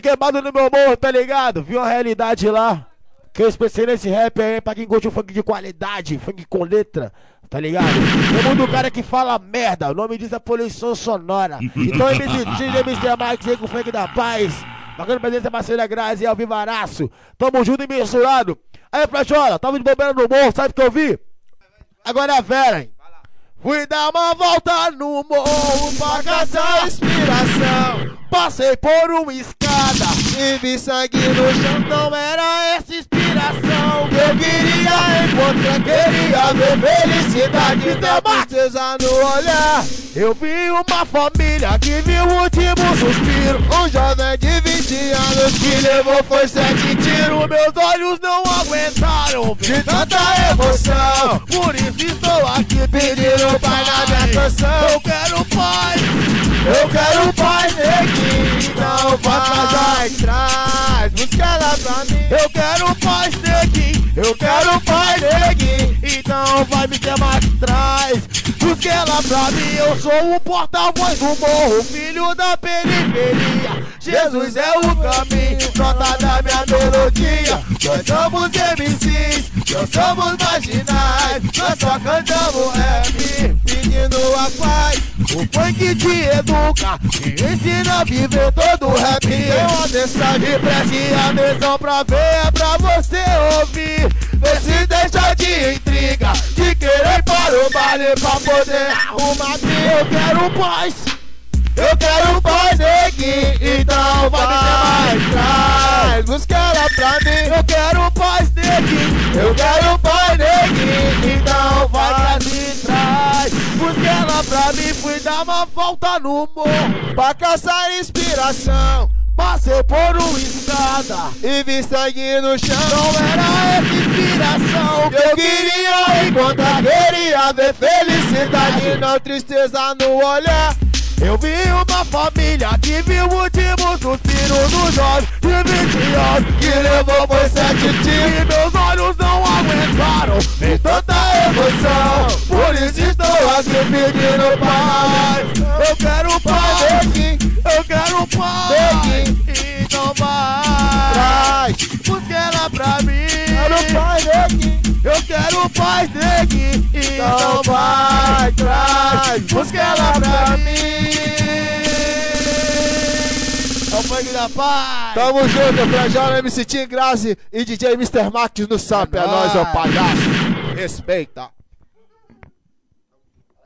queimado no meu morro, tá ligado? Viu a realidade lá? Que eu especiei nesse rap aí pra quem gosta de funk de qualidade, funk com letra, tá ligado? Tem muito cara que fala merda, o nome diz a poluição sonora. Então MC Max aí com o funk da paz. Bacana presença, parceira Grazi, Alvivaraço. Tamo junto e misturado. Aí, Frajola, tava de bobeira no morro, sabe o que eu vi? Agora é a Vera, hein? Fui dar uma volta no morro pra caçar inspiração. Passei por uma escada e vi sangue no chão. Não era essa inspiração que eu queria encontrar. Queria ver felicidade e ter tristeza no olhar. Eu vi uma família que viu o último suspiro. Um jovem de 20 anos que levou foi 7 tiros. Meus olhos não aguentaram de tanta emoção. Por isso estou aqui pedindo pai na minha canção. Eu quero paz, eu quero paz, neguinho. Não vai atrás, busca ela pra mim. Eu quero paz, neguinho. Eu quero paz, neguinho. Então vai me ter mais atrás, busca ela pra mim. Eu sou o porta-voz do morro, filho da periferia. Jesus é o caminho, nota da minha melodia. Nós somos MCs, nós somos marginais. Nós só cantamos rap, pedindo a paz. O funk te educa, te ensina a viver todo o rap. Tem uma mensagem, preste atenção pra ver, é pra você ouvir. Vê se deixa de intriga, de querer para o baile pra poder arrumar. Eu quero paz, eu quero paz, neguinho. Então vai me ter mais trás, busca ela pra mim. Eu quero paz, neguinho. Eu quero paz, neguinho. Então vai pra trás, busca ela pra mim. Fui dar uma volta no morro pra caçar inspiração. Passei por uma escada e vi sangue no chão. Não era essa inspiração que eu queria encontrar. Queria ver felicidade e não tristeza no olhar. Eu vi uma família que viu o último suspiro do jovem de 20 anos que levou foi 7 tiros. E meus olhos não aguentaram de tanta emoção. Por isso estou aqui pedindo paz. Eu quero paz, eu quero paz. Então vai, busca ela pra mim. Quero paz, eu quero paz, neguinho. Então vai, traz, busca ela pra mim. É o funk da paz. Tamo junto, Frajola, MC Tim Grazi e DJ Mr. Max no Samp. É nóis, ô palhaço. Respeita.